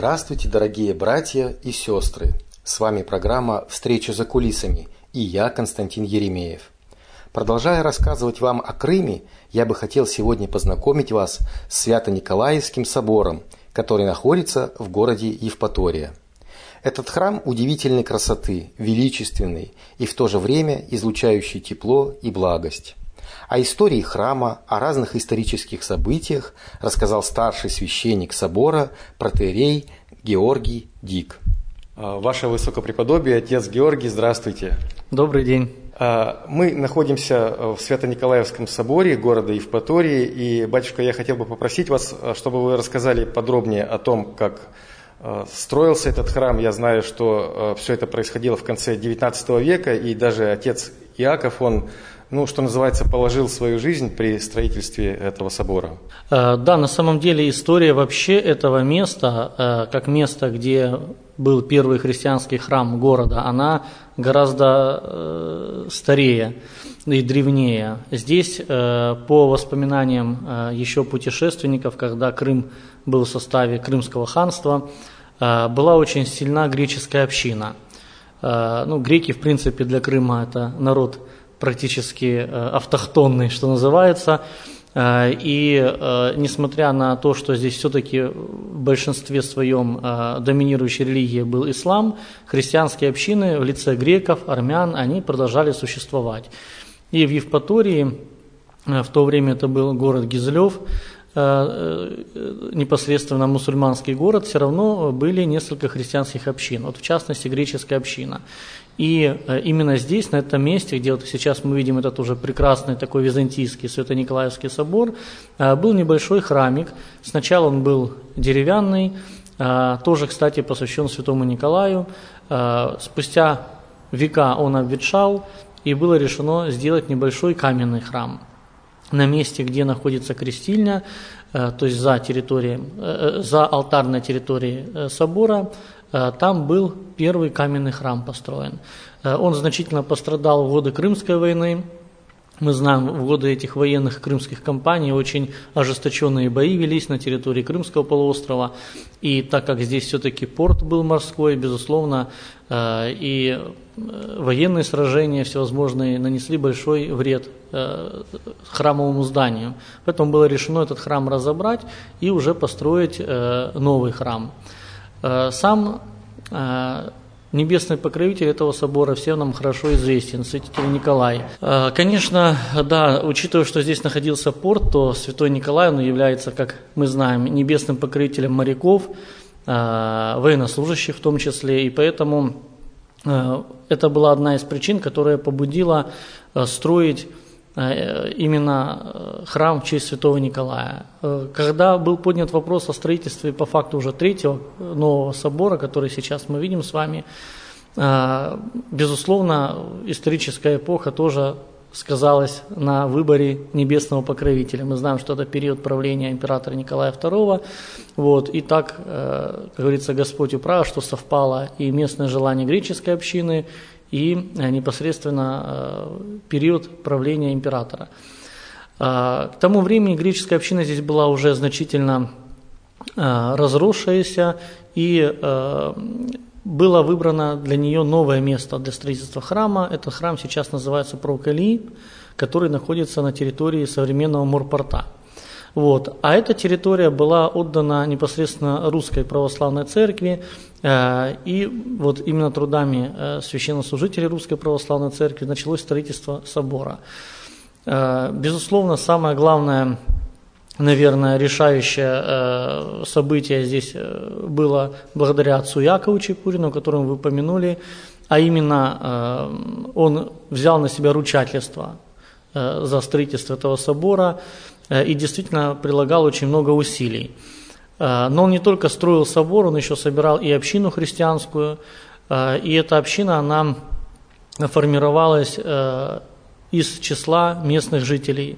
Здравствуйте, дорогие братья и сестры! С вами программа «Встреча за кулисами» и я, Константин Еремеев. Продолжая рассказывать вам о Крыме, я бы хотел сегодня познакомить вас с Свято-Николаевским собором, который находится в городе Евпатория. Этот храм удивительной красоты, величественный и в то же время излучающий тепло и благость. О истории храма, о разных исторических событиях рассказал старший священник собора протоиерей Георгий Дик. Ваше Высокопреподобие, отец Георгий, здравствуйте. Добрый день. Мы находимся в Свято-Николаевском соборе города Евпатории, и, батюшка, я хотел бы попросить вас, чтобы вы рассказали подробнее о том, как строился этот храм. Я знаю, что все это происходило в конце XIX века, и даже отец Иаков, он, что называется, положил свою жизнь при строительстве этого собора. Да, на самом деле история вообще этого места, как место, где был первый христианский храм города, она гораздо старее и древнее. Здесь, по воспоминаниям еще путешественников, когда Крым был в составе Крымского ханства, была очень сильна греческая община. Греки, в принципе, для Крыма это народ практически автохтонный, что называется. И несмотря на то, что здесь все-таки в большинстве своем доминирующей религией был ислам, христианские общины в лице греков, армян, они продолжали существовать. И в Евпатории, в то время это был город Гизлев, непосредственно мусульманский город, все равно были несколько христианских общин, в частности греческая община. И именно здесь, на этом месте, где сейчас мы видим этот уже прекрасный такой византийский Свято-Николаевский собор, был небольшой храмик. Сначала он был деревянный, тоже, кстати, посвящен Святому Николаю. Спустя века он обветшал, и было решено сделать небольшой каменный храм. На месте, где находится крестильня, то есть за алтарной территорией собора, там был первый каменный храм построен. Он значительно пострадал в годы Крымской войны. Мы знаем, в годы этих военных крымских кампаний очень ожесточенные бои велись на территории Крымского полуострова. И так как здесь все-таки порт был морской, безусловно, и военные сражения всевозможные нанесли большой вред храмовому зданию. Поэтому было решено этот храм разобрать и уже построить новый храм. Сам небесный покровитель этого собора всем нам хорошо известен, святитель Николай. Конечно, да, учитывая, что здесь находился порт, то святой Николай, он является, как мы знаем, небесным покровителем моряков, военнослужащих в том числе, и поэтому это была одна из причин, которая побудила строить именно храм в честь святого Николая. Когда был поднят вопрос о строительстве по факту уже третьего нового собора, который сейчас мы видим с вами, безусловно, историческая эпоха тоже сказалась на выборе небесного покровителя. Мы знаем, что это период правления императора Николая II. И так, как говорится, Господь управил, что совпало и местное желание греческой общины, и непосредственно период правления императора. К тому времени греческая община здесь была уже значительно разросшаяся, и было выбрано для нее новое место для строительства храма. Этот храм сейчас называется Прокалий, который находится на территории современного морпорта. А эта территория была отдана непосредственно Русской Православной Церкви, и именно трудами священнослужителей Русской Православной Церкви началось строительство собора. Безусловно, самое главное, наверное, решающее событие здесь было благодаря отцу Якову Чепурину, о котором вы упомянули, а именно он взял на себя ручательство за строительство этого собора и действительно прилагал очень много усилий. Но он не только строил собор, он еще собирал и общину христианскую, и эта община, она формировалась из числа местных жителей.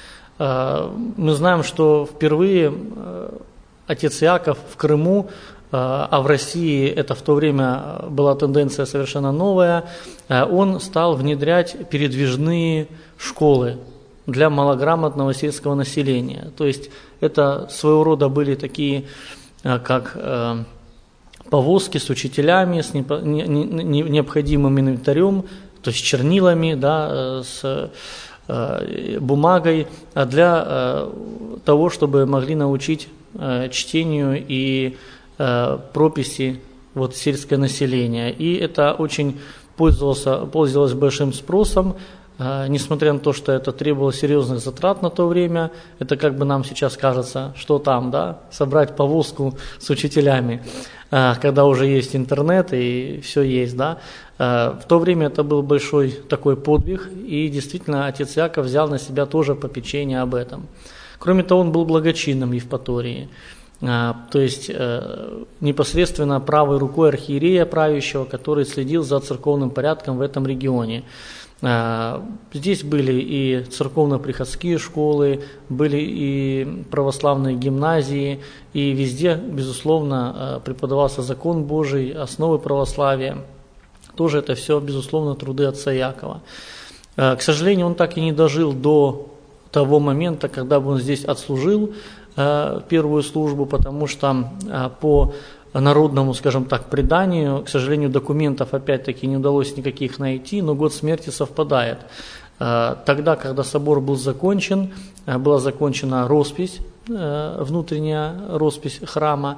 Мы знаем, что впервые отец Иаков в Крыму, а в России это в то время была тенденция совершенно новая, он стал внедрять передвижные школы для малограмотного сельского населения. То есть это своего рода были такие, как повозки с учителями, с необходимым инвентарем, то есть чернилами, да, с бумагой, для того, чтобы могли научить чтению и прописи вот, сельское население. И это очень пользовалось большим спросом, несмотря на то, что это требовало серьезных затрат на то время. Это как бы нам сейчас кажется, что там, да, собрать повозку с учителями, когда уже есть интернет и все есть, да. В то время это был большой такой подвиг, и действительно отец Иаков взял на себя тоже попечение об этом. Кроме того, он был благочинным Евпатории, то есть непосредственно правой рукой архиерея правящего, который следил за церковным порядком в этом регионе. Здесь были и церковно-приходские школы, были и православные гимназии, и везде, безусловно, преподавался закон Божий, основы православия. Тоже это все, безусловно, труды отца Иакова. К сожалению, он так и не дожил до того момента, когда бы он здесь отслужил первую службу, потому что по народному, скажем так, преданию, к сожалению, документов опять-таки не удалось никаких найти, но год смерти совпадает. Тогда, когда собор был закончен, была закончена роспись, внутренняя роспись храма,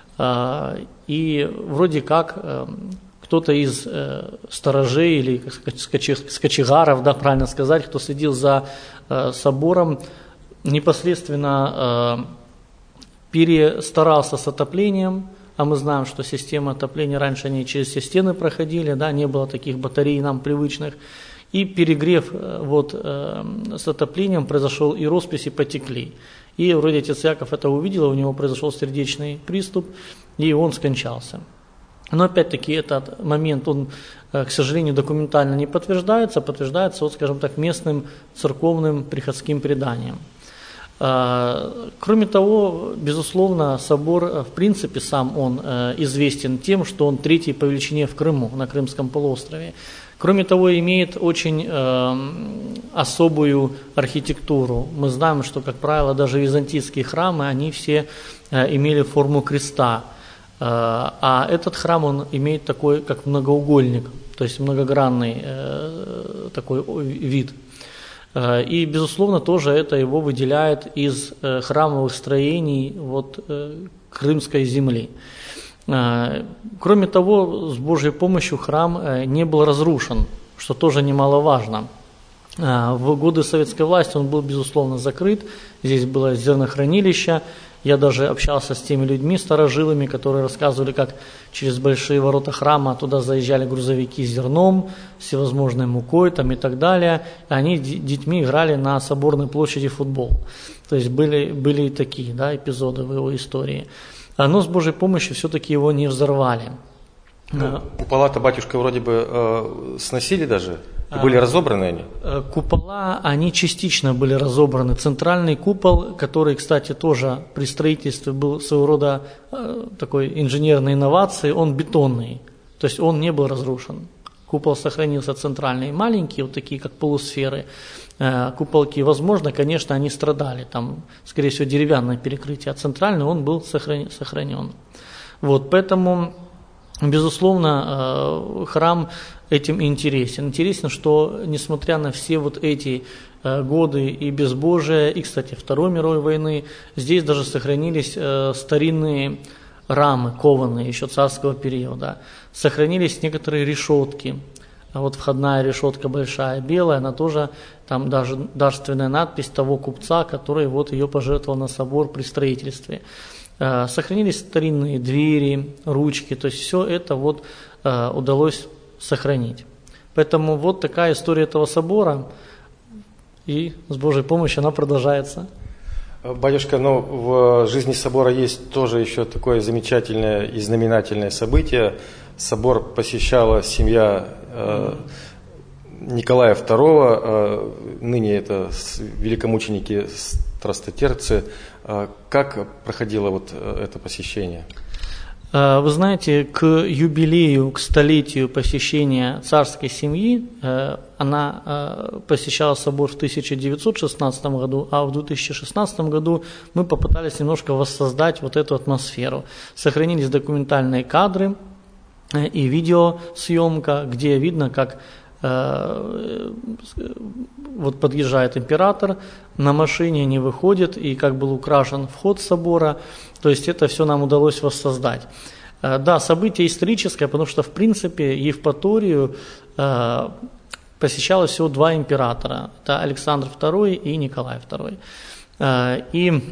и вроде как кто-то из сторожей или скочегаров, да, правильно сказать, кто следил за собором, непосредственно перестарался с отоплением, а мы знаем, что система отопления раньше они через все стены проходили, да, не было таких батарей нам привычных, и перегрев вот с отоплением произошел, и росписи потекли. И вроде отец Иаков это увидел, у него произошел сердечный приступ, и он скончался. Но опять-таки этот момент, он, к сожалению, документально не подтверждается, а подтверждается, вот, скажем так, местным церковным приходским преданием. Кроме того, безусловно, собор, в принципе, сам он известен тем, что он третий по величине в Крыму, на Крымском полуострове. Кроме того, имеет очень особую архитектуру. Мы знаем, что, как правило, даже византийские храмы, они все имели форму креста. А этот храм, он имеет такой, как многоугольник, то есть многогранный такой вид. И, безусловно, тоже это его выделяет из храмовых строений вот, Крымской земли. Кроме того, с Божьей помощью храм не был разрушен, что тоже немаловажно. В годы советской власти он был, безусловно, закрыт. Здесь было зернохранилище. Я даже общался с теми людьми, старожилами, которые рассказывали, как через большие ворота храма туда заезжали грузовики с зерном, всевозможной мукой там, и так далее. И они детьми играли на Соборной площади в футбол. То есть были и такие, да, эпизоды в его истории. Но с Божьей помощью все-таки его не взорвали. Купола-то, батюшка, вроде бы сносили даже? И были разобраны они? Купола, они частично были разобраны. Центральный купол, который, кстати, тоже при строительстве был своего рода такой инженерной инновацией, он бетонный, то есть он не был разрушен. Купол сохранился центральный, маленькие, вот такие, как полусферы. Куполки, возможно, конечно, они страдали, там, скорее всего, деревянное перекрытие, а центральный он был сохранен. Вот, поэтому, безусловно, храм этим интересен. Интересно, что, несмотря на все вот эти годы и безбожия, и, кстати, Второй мировой войны, здесь даже сохранились старинные рамы, кованые, еще царского периода. Сохранились некоторые решетки. Вот входная решетка большая, белая, она тоже, там даже дарственная надпись того купца, который вот ее пожертвовал на собор при строительстве. Сохранились старинные двери, ручки, то есть все это вот удалось сохранить. Поэтому вот такая история этого собора, и с Божьей помощью она продолжается. Батюшка, но в жизни собора есть тоже еще такое замечательное и знаменательное событие. Собор посещала семья Николая II, ныне это великомученики страстотерпцы. Как проходило вот это посещение? Вы знаете, к юбилею, к столетию посещения царской семьи она посещала собор в 1916 году, а в 2016 году мы попытались немножко воссоздать вот эту атмосферу. Сохранились документальные кадры и видеосъемка, где видно, как вот подъезжает император на машине, не выходит, и как был украшен вход собора. То есть это все нам удалось воссоздать. Да, событие историческое, потому что, в принципе, Евпаторию посещало всего 2 императора. Это Александр II и Николай II. И,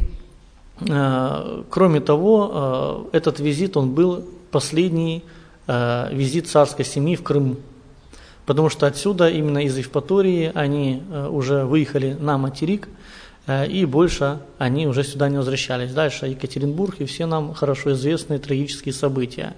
кроме того, этот визит, он был последний визит царской семьи в Крыму. Потому что отсюда, именно из Евпатории, они уже выехали на материк, и больше они уже сюда не возвращались. Дальше Екатеринбург и все нам хорошо известные трагические события.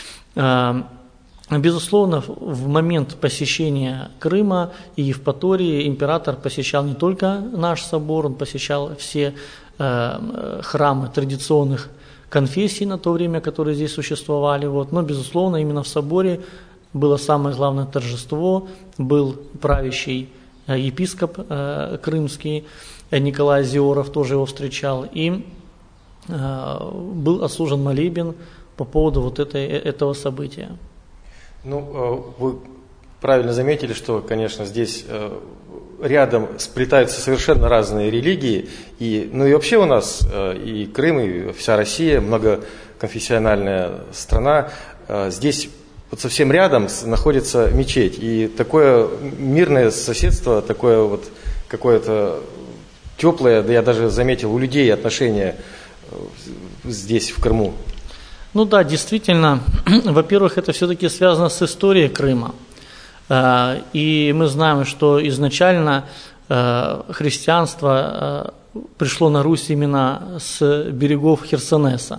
Безусловно, в момент посещения Крыма и Евпатории император посещал не только наш собор, он посещал все храмы традиционных конфессий на то время, которые здесь существовали. Но, безусловно, именно в соборе было самое главное торжество, был правящий епископ крымский Николай Зиоров, тоже его встречал, и был отслужен молебен по поводу вот этого события. Вы правильно заметили, что, конечно, здесь рядом сплетаются совершенно разные религии, и вообще у нас и Крым, и вся Россия многоконфессиональная страна. Здесь вот совсем рядом находится мечеть, и такое мирное соседство, такое вот какое-то теплое, да я даже заметил у людей отношения здесь, в Крыму. Да, действительно, во-первых, это все-таки связано с историей Крыма. И мы знаем, что изначально христианство пришло на Русь именно с берегов Херсонеса.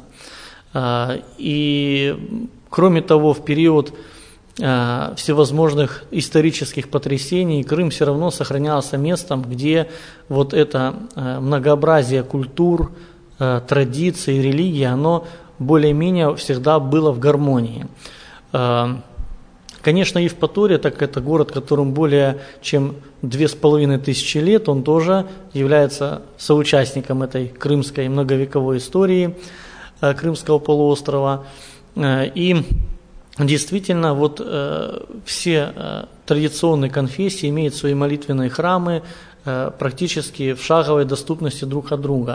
И кроме того, в период всевозможных исторических потрясений Крым все равно сохранялся местом, где вот это многообразие культур, традиций, религий, оно более-менее всегда было в гармонии. Конечно, Евпатория, так как это город, которому более чем 2500 лет, он тоже является соучастником этой крымской многовековой истории Крымского полуострова. И действительно, все традиционные конфессии имеют свои молитвенные храмы практически в шаговой доступности друг от друга.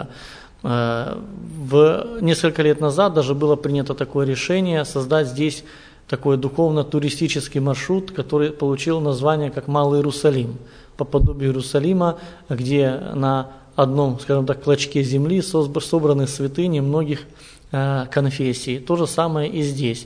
Несколько лет назад даже было принято такое решение создать здесь такой духовно-туристический маршрут, который получил название как Малый Иерусалим, по подобию Иерусалима, где на одном, скажем так, клочке земли собраны святыни многих конфессий. То же самое и здесь.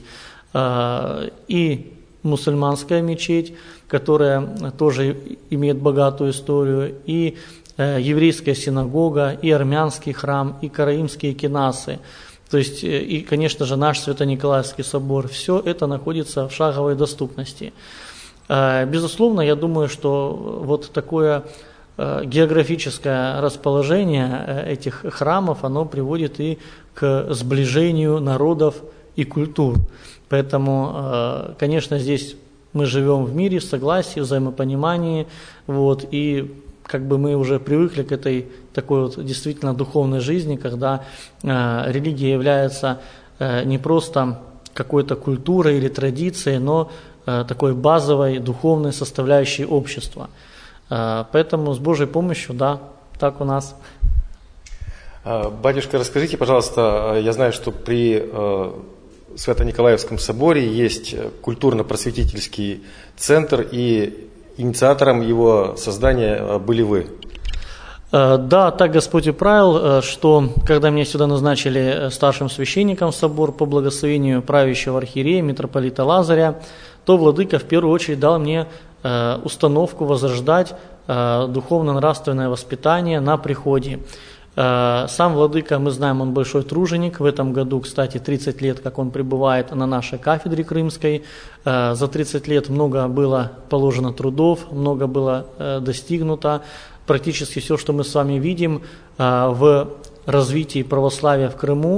И мусульманская мечеть, которая тоже имеет богатую историю, и еврейская синагога, и армянский храм, и караимские кинасы. То есть, и, конечно же, наш Свято-Николаевский собор, все это находится в шаговой доступности. Безусловно, я думаю, что вот такое географическое расположение этих храмов, оно приводит и к сближению народов и культур. Поэтому, конечно, здесь мы живем в мире, в согласии, в взаимопонимании, и мы уже привыкли к этой такой действительно духовной жизни, когда религия является не просто какой-то культурой или традицией, но такой базовой духовной составляющей общества. Поэтому с Божьей помощью, да, так у нас. Батюшка, расскажите, пожалуйста, я знаю, что при Свято-Николаевском соборе есть культурно-просветительский центр, и инициатором его создания были вы. Да, так Господь управил, что когда меня сюда назначили старшим священником в собор по благословению правящего архиерея, митрополита Лазаря, то владыка в первую очередь дал мне установку возрождать духовно-нравственное воспитание на приходе. Сам владыка, мы знаем, он большой труженик. В этом году, кстати, 30 лет, как он пребывает на нашей кафедре крымской. За 30 лет много было положено трудов, много было достигнуто. Практически все, что мы с вами видим в развитии православия в Крыму,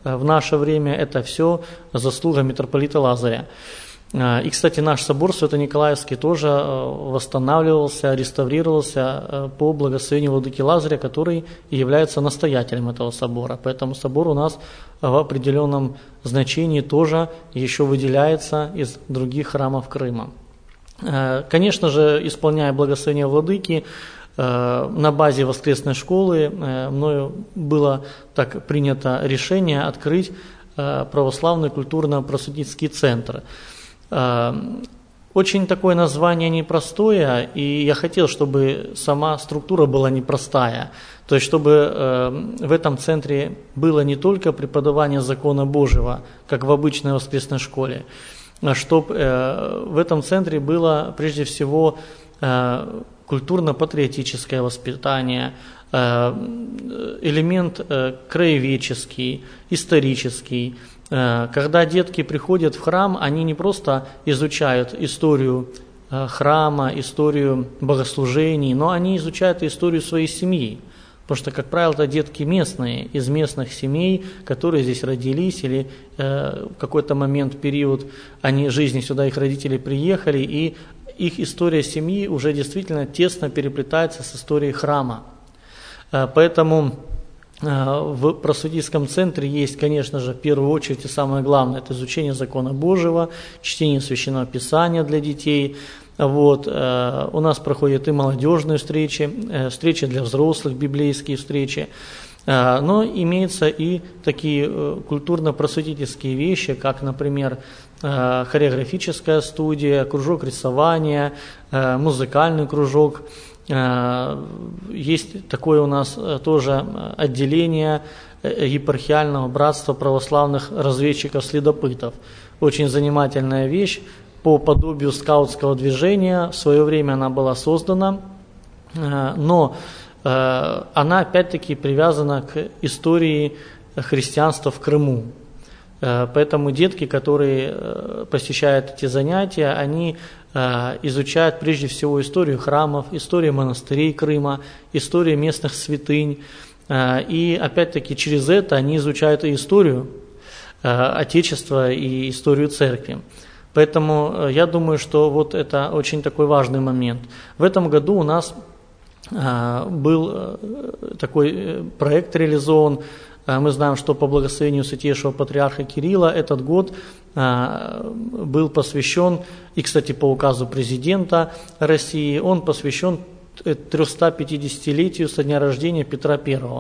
в наше время, это все заслуга митрополита Лазаря. И, кстати, наш собор Свято-Николаевский тоже восстанавливался, реставрировался по благословению владыки Лазаря, который и является настоятелем этого собора. Поэтому собор у нас в определенном значении тоже еще выделяется из других храмов Крыма. Конечно же, исполняя благословение владыки, на базе воскресной школы мною было так принято решение открыть православный культурно-просветительский центр. Очень такое название непростое, и я хотел, чтобы сама структура была непростая. То есть, чтобы в этом центре было не только преподавание закона Божьего, как в обычной воскресной школе, а чтобы в этом центре было прежде всего культурно-патриотическое воспитание, элемент краеведческий, исторический. Когда детки приходят в храм, они не просто изучают историю храма, историю богослужений, но они изучают историю своей семьи. Потому что, как правило, это детки местные, из местных семей, которые здесь родились, или в какой-то момент, период жизни сюда их родители приехали, и их история семьи уже действительно тесно переплетается с историей храма. Поэтому в просветительском центре есть, конечно же, в первую очередь и самое главное, это изучение закона Божьего, чтение Священного Писания для детей. Вот. У нас проходят и молодежные встречи, встречи для взрослых, библейские встречи. Но имеются и такие культурно-просветительские вещи, как, например, хореографическая студия, кружок рисования, музыкальный кружок. Есть такое у нас тоже отделение епархиального братства православных разведчиков-следопытов. Очень занимательная вещь, по подобию скаутского движения. В свое время она была создана, но она опять-таки привязана к истории христианства в Крыму. Поэтому детки, которые посещают эти занятия, они изучают прежде всего историю храмов, историю монастырей Крыма, историю местных святынь. И опять-таки через это они изучают и историю Отечества, и историю Церкви. Поэтому я думаю, что вот это очень такой важный момент. В этом году у нас был такой проект реализован. Мы знаем, что по благословению святейшего патриарха Кирилла этот год был посвящен, и, кстати, по указу президента России, он посвящен 350-летию со дня рождения Петра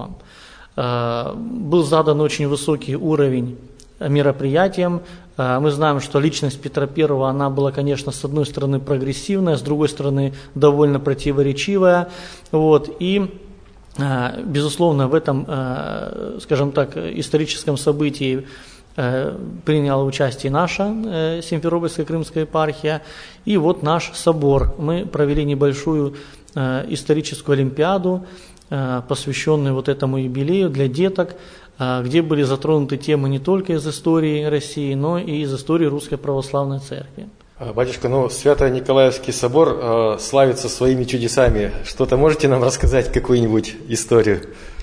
I. Был задан очень высокий уровень мероприятиям. Мы знаем, что личность Петра I, она была, конечно, с одной стороны прогрессивная, с другой стороны довольно противоречивая. Вот. И, безусловно, в этом, скажем так, историческом событии приняла участие наша Симферопольская Крымская епархия. И вот наш собор. Мы провели небольшую историческую олимпиаду, посвященную вот этому юбилею для деток, где были затронуты темы не только из истории России, но и из истории Русской Православной Церкви. Батюшка, Свято-Николаевский собор славится своими чудесами. Что-то можете нам рассказать, какую-нибудь историю?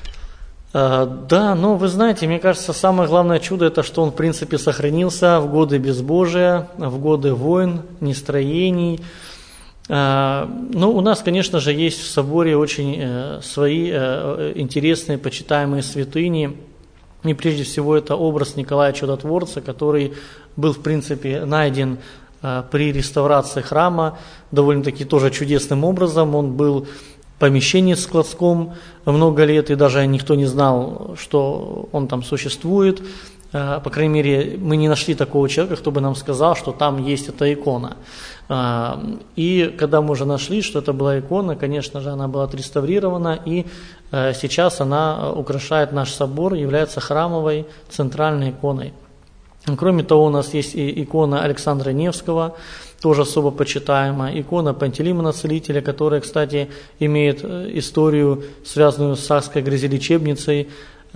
Да, вы знаете, мне кажется, самое главное чудо, это что он, в принципе, сохранился в годы безбожия, в годы войн, нестроений. У нас, конечно же, есть в соборе очень свои интересные, почитаемые святыни. И прежде всего это образ Николая Чудотворца, который был, в принципе, найден при реставрации храма довольно-таки тоже чудесным образом. Он был в помещении складском много лет, и даже никто не знал, что он там существует. По крайней мере, мы не нашли такого человека, кто бы нам сказал, что там есть эта икона. И когда мы уже нашли, что это была икона, конечно же, она была отреставрирована, и сейчас она украшает наш собор, является храмовой центральной иконой. Кроме того, у нас есть и икона Александра Невского, тоже особо почитаемая, икона Пантелеймона Целителя, которая, кстати, имеет историю, связанную с Сакской грязелечебницей,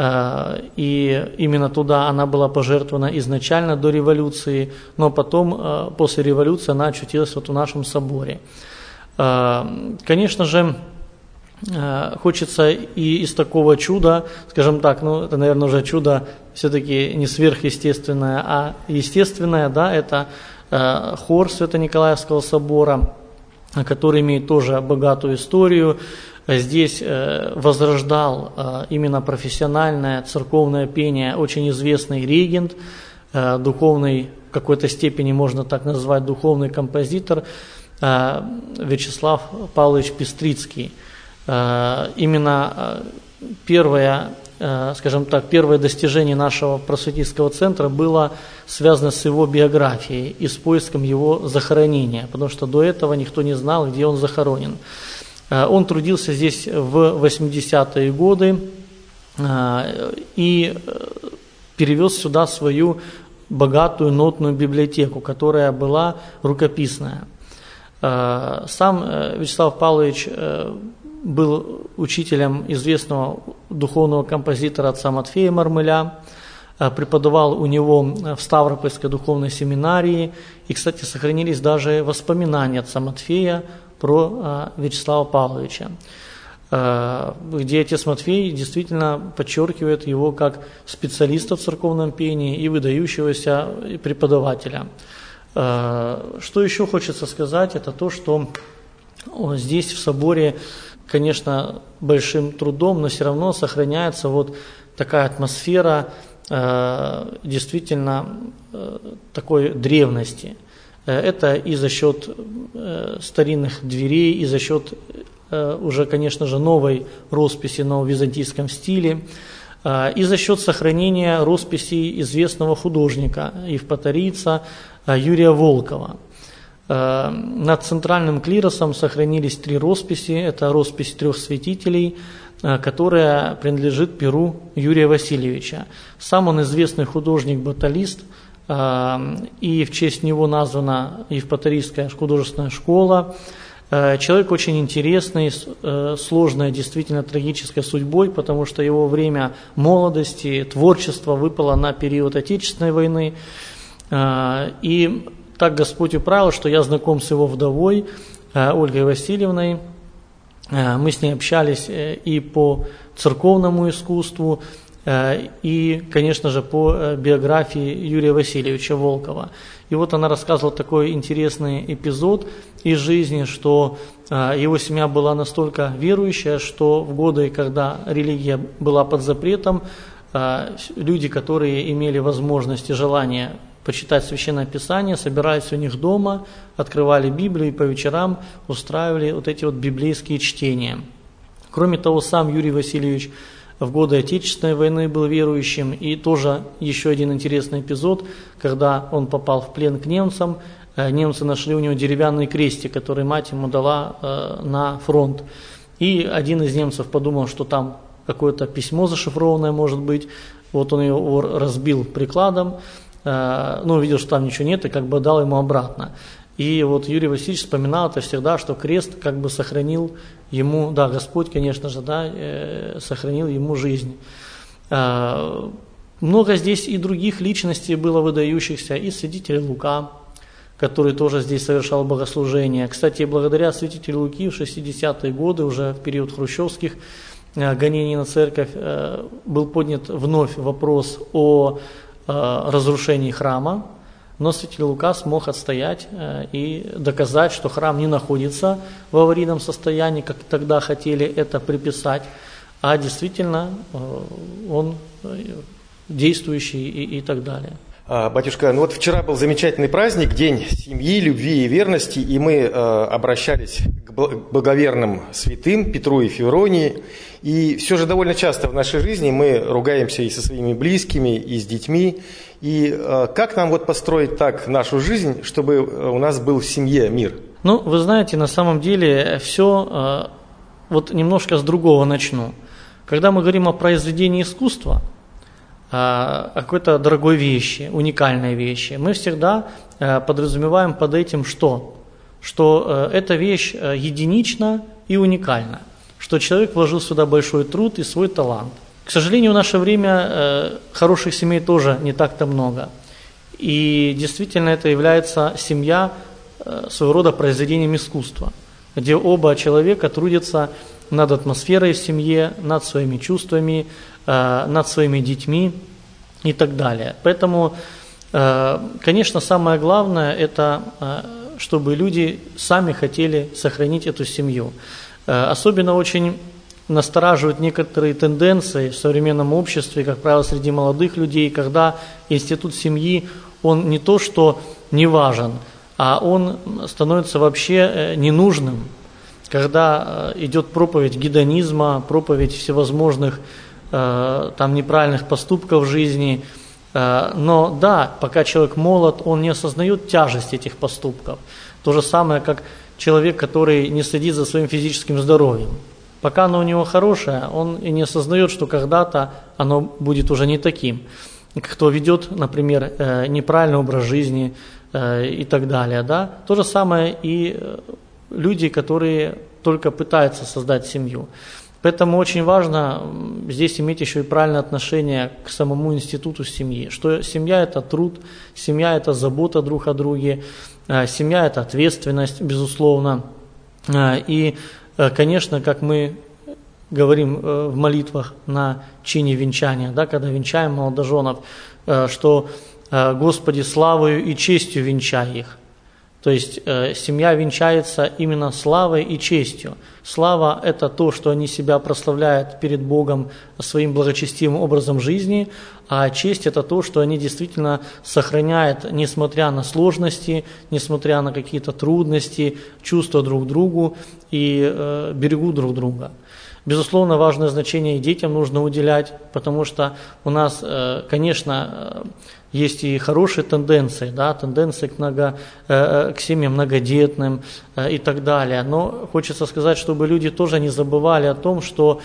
и именно туда она была пожертвована изначально до революции, но потом, после революции, она очутилась вот в нашем соборе. Конечно же, хочется и из такого чуда, скажем так, это, наверное, уже чудо все-таки не сверхъестественное, а естественное, да, это хор Свято-Николаевского собора, который имеет тоже богатую историю. Здесь возрождал именно профессиональное церковное пение очень известный регент, духовный, в какой-то степени можно так назвать, духовный композитор Вячеслав Павлович Пестрицкий. Именно первое достижение нашего просветительского центра было связано с его биографией и с поиском его захоронения, потому что до этого никто не знал, где он захоронен. Он трудился здесь в 80-е годы и перевез сюда свою богатую нотную библиотеку, которая была рукописная. Сам Вячеслав Павлович был учителем известного духовного композитора отца Матфея Мармеля, преподавал у него в Ставропольской духовной семинарии, и, кстати, сохранились даже воспоминания отца Матфея про Вячеслава Павловича, где отец Матфей действительно подчеркивает его как специалиста в церковном пении и выдающегося преподавателя. Что еще хочется сказать, это то, что здесь в соборе, конечно, большим трудом, но все равно сохраняется вот такая атмосфера действительно такой древности. Это и за счет старинных дверей, и за счет уже, конечно же, новой росписи на византийском стиле, и за счет сохранения росписей известного художника, евпаторийца Юрия Волкова. Над центральным клиросом сохранились 3 росписи. Это роспись 3 святителей, которая принадлежит перу Юрия Васильевича. Сам он известный художник-баталист, и в честь него названа Евпаторийская художественная школа. Человек очень интересный, сложной, действительно трагической судьбой, потому что его время молодости, творчества выпало на период Отечественной войны. И так Господь управил, что я знаком с его вдовой Ольгой Васильевной. Мы с ней общались и по церковному искусству, и, конечно же, по биографии Юрия Васильевича Волкова. И вот она рассказывала такой интересный эпизод из жизни, что его семья была настолько верующая, что в годы, когда религия была под запретом, люди, которые имели возможность и желание почитать Священное Писание, собирались у них дома, открывали Библию и по вечерам устраивали вот эти вот библейские чтения. Кроме того, сам Юрий Васильевич в годы Отечественной войны был верующим, и тоже еще один интересный эпизод, когда он попал в плен к немцам, немцы нашли у него деревянный крестик, который мать ему дала на фронт. И один из немцев подумал, что там какое-то письмо зашифрованное может быть, вот он его разбил прикладом, увидел, что там ничего нет, и как бы дал ему обратно. И вот Юрий Васильевич вспоминал это всегда, что крест как бы сохранил ему, да, Господь, конечно же, да, сохранил ему жизнь. Много здесь и других личностей было выдающихся, и святитель Лука, который тоже здесь совершал богослужение. Кстати, благодаря святителю Луки в 60-е годы, уже в период хрущевских гонений на церковь, был поднят вновь вопрос о разрушении храма, но святитель Лука смог отстоять и доказать, что храм не находится в аварийном состоянии, как тогда хотели это приписать, а действительно он действующий и так далее. Батюшка, вот вчера был замечательный праздник, День семьи, любви и верности, и мы обращались к благоверным святым Петру и Февронии, и все же довольно часто в нашей жизни мы ругаемся и со своими близкими, и с детьми, и как нам вот построить так нашу жизнь, чтобы у нас был в семье мир? Вы знаете, на самом деле все, вот немножко с другого начну. Когда мы говорим о произведении искусства, о какой-то дорогой вещи, уникальной вещи, мы всегда подразумеваем под этим что? Что эта вещь единична и уникальна, что человек вложил сюда большой труд и свой талант. К сожалению, в наше время хороших семей тоже не так-то много. И действительно это является семья своего рода произведением искусства, где оба человека трудятся над атмосферой в семье, над своими чувствами, над своими детьми и так далее. Поэтому, конечно, самое главное – это чтобы люди сами хотели сохранить эту семью. Особенно очень настораживают некоторые тенденции в современном обществе, как правило, среди молодых людей, когда институт семьи, он не то что не важен, а он становится вообще ненужным. Когда идет проповедь гедонизма, проповедь всевозможных там неправильных поступков в жизни, но да, пока человек молод, он не осознает тяжесть этих поступков. То же самое, как человек, который не следит за своим физическим здоровьем. Пока оно у него хорошее, он и не осознает, что когда-то оно будет уже не таким. Кто ведет, например, неправильный образ жизни и так далее. Да? То же самое и люди, которые только пытаются создать семью. Поэтому очень важно здесь иметь еще и правильное отношение к самому институту семьи, что семья – это труд, семья – это забота друг о друге, семья – это ответственность, безусловно. И, конечно, как мы говорим в молитвах на чине венчания, да, когда венчаем молодоженов, что «Господи, славою и честью венчай их». То есть семья венчается именно славой и честью. Слава – это то, что они себя прославляют перед Богом своим благочестивым образом жизни, а честь – это то, что они действительно сохраняют, несмотря на сложности, несмотря на какие-то трудности, чувства друг к другу и берегут друг друга. Безусловно, важное значение и детям нужно уделять, потому что у нас, конечно, есть и хорошие тенденции, да, тенденции к семьям многодетным и так далее. Но хочется сказать, чтобы люди тоже не забывали о том, что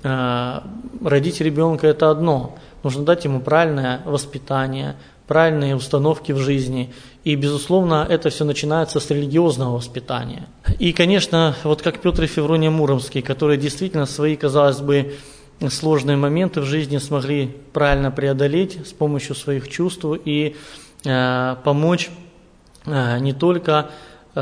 родить ребенка – это одно. Нужно дать ему правильное воспитание, правильные установки в жизни. И, безусловно, это все начинается с религиозного воспитания. И, конечно, вот как Петр и Феврония Муромский, которые действительно свои, казалось бы, сложные моменты в жизни смогли правильно преодолеть с помощью своих чувств и помочь не только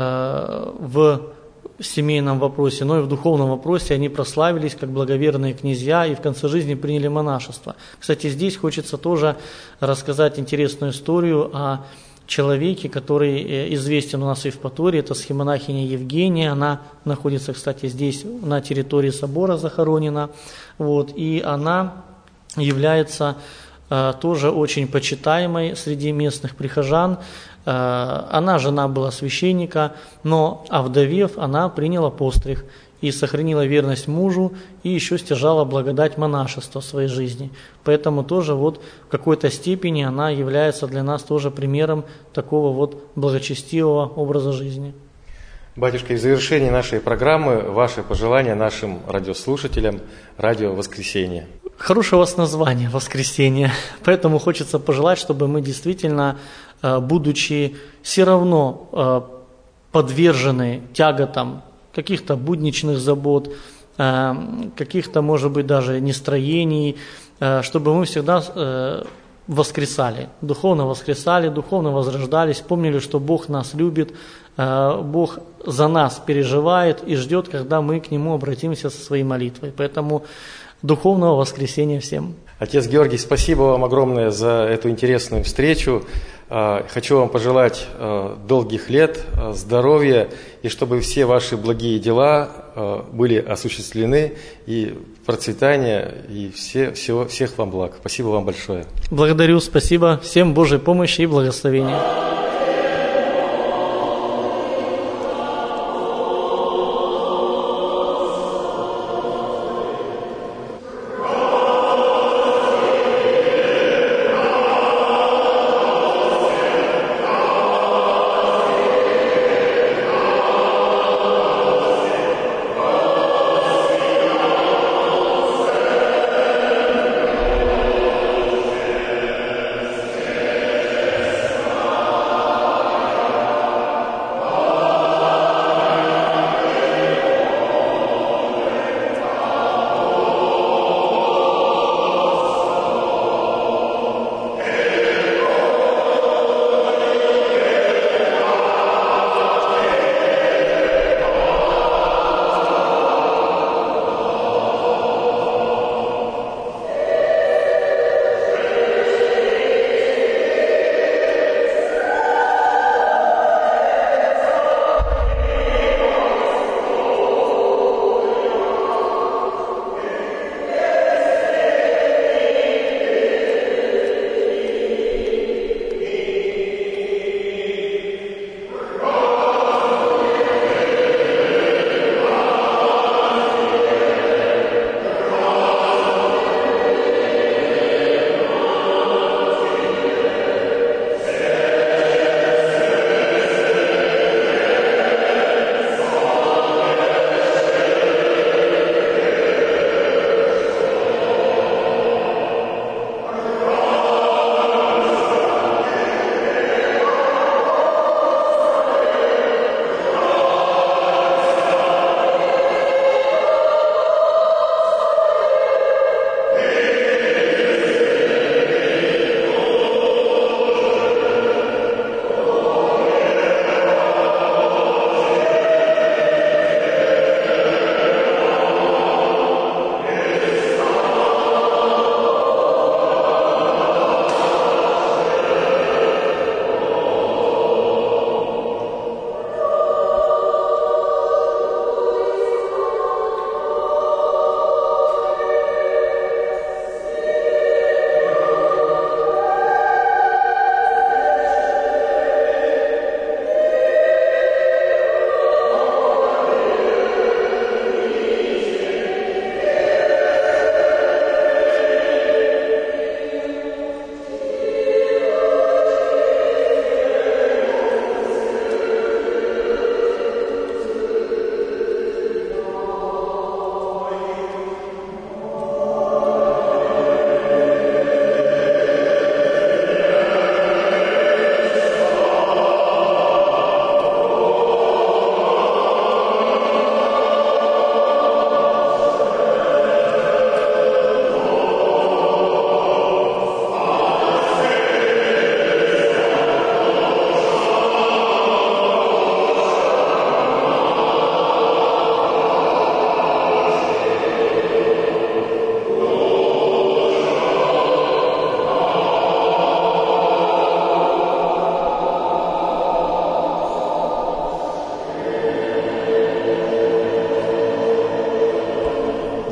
в семейном вопросе, но и в духовном вопросе. Они прославились как благоверные князья и в конце жизни приняли монашество. Кстати, здесь хочется тоже рассказать интересную историю о человеке, который известен у нас в Евпатории, это схемонахиня Евгения, она находится, кстати, здесь на территории собора захоронена, вот, и она является тоже очень почитаемой среди местных прихожан. Она жена была священника, но овдовев, она приняла постриг и сохранила верность мужу, и еще стяжала благодать монашества в своей жизни. Поэтому тоже вот в какой-то степени она является для нас тоже примером такого вот благочестивого образа жизни. Батюшка, и в завершении нашей программы ваши пожелания нашим радиослушателям «Радио Воскресенье». Хорошее у вас название «Воскресенье», поэтому хочется пожелать, чтобы мы действительно, будучи все равно подвержены тяготам каких-то будничных забот, каких-то, может быть, даже нестроений, чтобы мы всегда воскресали, духовно возрождались, помнили, что Бог нас любит, Бог за нас переживает и ждет, когда мы к Нему обратимся со своей молитвой. Поэтому духовного воскресения всем. Отец Георгий, спасибо вам огромное за эту интересную встречу. Хочу вам пожелать долгих лет, здоровья, и чтобы все ваши благие дела были осуществлены, и процветания, и всех вам благ. Спасибо вам большое. Благодарю, спасибо. Всем Божьей помощи и благословения.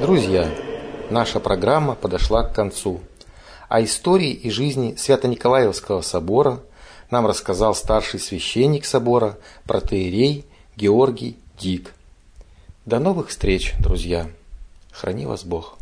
Друзья, наша программа подошла к концу. О истории и жизни Свято-Николаевского собора нам рассказал старший священник собора, протоиерей Георгий Дик. До новых встреч, друзья! Храни вас Бог!